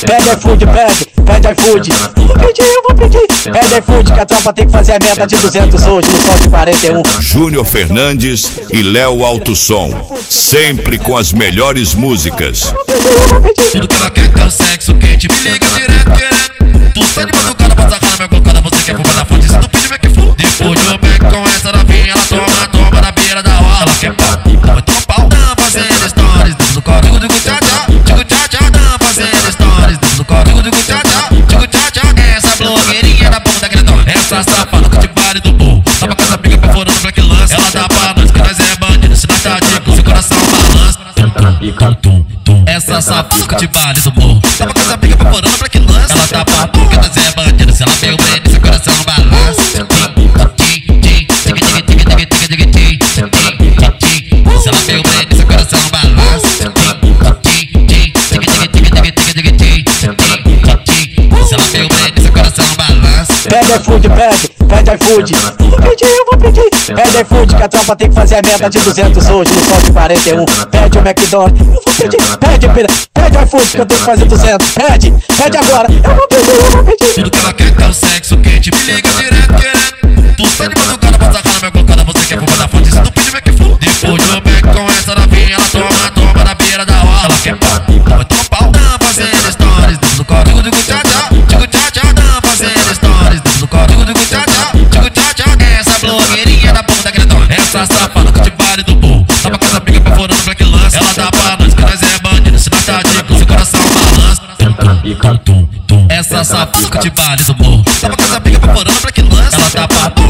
Pede iFood, pede iFood. Eu vou pedir. Pede iFood que a tropa tem que fazer a meta de 200 hoje no sol de 41. Júnior Fernandes e Léo Alto Som, sempre com as melhores músicas. Tudo que ela quer é o sexo quente, me liga direto querendo. Tu sai de batucada, passa a cara, meu cocada, você quer fumar na fonte, se tu pedir, vai que for. Depois de um back com essa novinha, ela toma na beira da hora. Ela quer pau, então vai tomar pau. Tá fazendo stories dentro do código do tchá-tchá, tchá-tchá. Tá fazendo stories dentro do código do tchá-tchá, tchá-tchá. Essa blogueirinha da ponta grandão, essa safada que te vale do burro. Tá pra casa briga perforando black lance. Ela dá pra nós que nós é bandido, se nós tá de seu coração balança. Essa safada que te vale do burro. Tá pra casa briga perforando black lance. Ela dá pra tu que nós é bandido, se ela veio bem, seu coração balança. Se ela veio bem, seu coração balança. Se ela veio bem, seu coração balança. Pede iFood, pede iFood. Eu vou pedir. Pede iFood que a tropa tem que fazer a meta de 200 hoje no sol de 41. Pede o McDonald's, eu vou pedir. Pede iFood que eu tenho que fazer 200. Pede agora, eu vou pedir. Tudo que ela quer é o sexo quente, me liga direto querendo. Tu sai de batucada, passa a cara, meu cocada, você quer fumar na fonte, se tu pedir, vai que for. Depois de um back com essa novinha, ela toma na beira da hora. Ela quer pau, então vai tomar pau. Tá fazendo stories dentro do código do tchá-tchá, tchá-tchá. Tá fazendo stories dentro do código do tchá-tchá, tchá-tchá. Essa blogueirinha da ponta grandão, essa safada que te vale do burro. Tá pra casa briga perforando black lance. Ela dá pra nós que nós é bandido, se nós tá de seu coração balança. Essa safada que te vale do burro. Tá pra casa briga perforando black lance. Ela dá pra